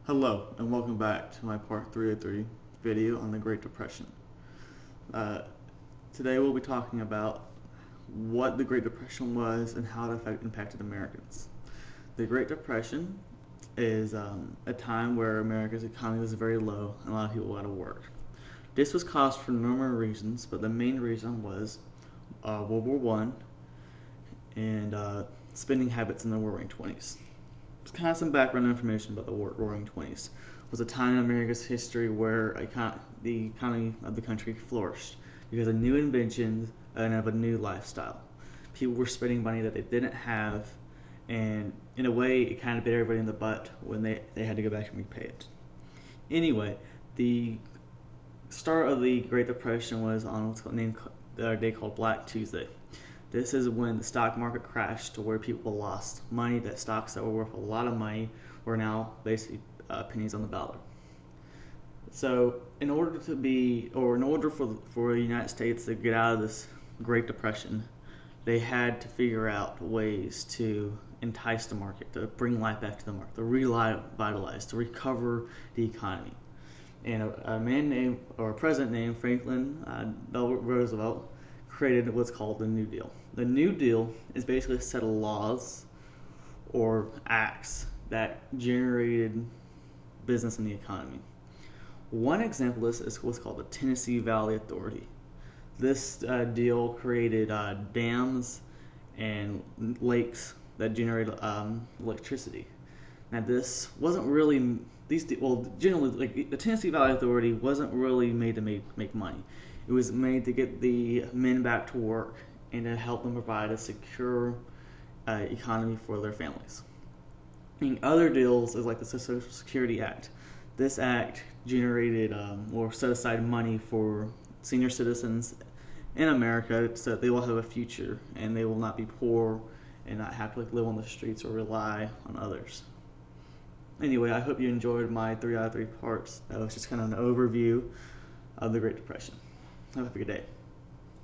Hello, and welcome back to my part 303 video on the Great Depression. Uh, Today we'll be talking about what the Great Depression was and how it impacted Americans. The Great Depression is a time where America's economy was very low and a lot of people were out of work. This was caused for numerous reasons, but the main reason was World War One and spending habits in the Roaring Twenties. Kind of some background information about the Roaring Twenties. It was a time in America's history where the economy of the country flourished because of new inventions and of a new lifestyle. People were spending money that they didn't have, and in a way, it kind of bit everybody in the butt when they had to go back and repay it. Anyway, the start of the Great Depression was on what's named a day called Black Tuesday. This is when the stock market crashed to where people lost money. That stocks that were worth a lot of money were now basically pennies on the dollar. So, in order for the United States to get out of this Great Depression, they had to figure out ways to entice the market, to bring life back to the market, to revitalize, to recover the economy. And a president named Franklin Delbert Roosevelt created what's called the New Deal. The New Deal is basically a set of laws or acts that generated business in the economy. One example is what's called the Tennessee Valley Authority. This deal created dams and lakes that generated electricity. Now, this wasn't really generally, like, the Tennessee Valley Authority wasn't really made to make money. It was made to get the men back to work and to help them provide a secure economy for their families. And other deals is like the Social Security Act. This act generated or set aside money for senior citizens in America so that they will have a future and they will not be poor and not have to live on the streets or rely on others. Anyway, I hope you enjoyed my 3 out of 3 parts. That was just kind of an overview of the Great Depression. Have a good day.